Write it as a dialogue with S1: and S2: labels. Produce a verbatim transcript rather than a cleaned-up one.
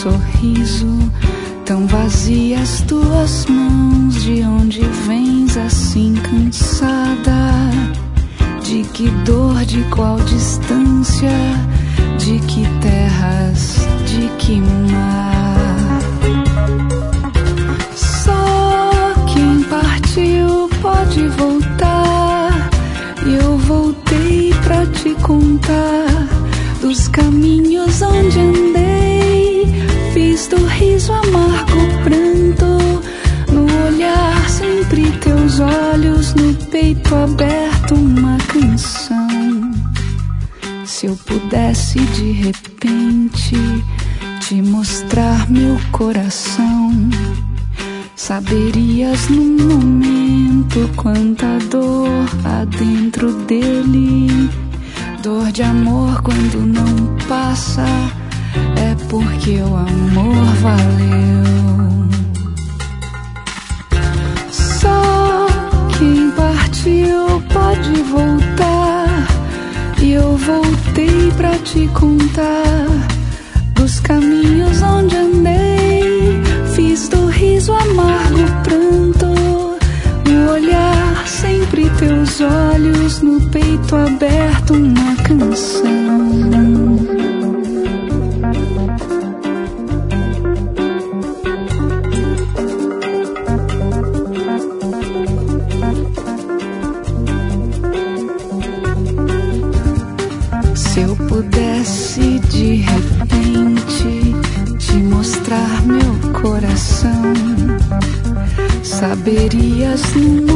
S1: sorriso, tão vazias tuas mãos. De onde vens assim cansada? De que dor, de qual distância? De que terras, de que mar? Só quem partiu pode voltar, e eu voltei pra te contar dos caminhos onde andei. Fiz do riso amargo pranto, no olhar sempre teus olhos, no peito aberto uma canção. Se eu pudesse de repente te mostrar meu coração, saberias num momento quanta dor há dentro dele. Dor de amor quando não passa, é porque o amor valeu. Só quem partiu pode voltar, e eu voltei pra te contar dos caminhos onde andei. Fiz do riso amargo pranto, no olhar sempre teus olhos, no peito aberto uma canção. Se eu pudesse de repente te mostrar meu coração, saberias num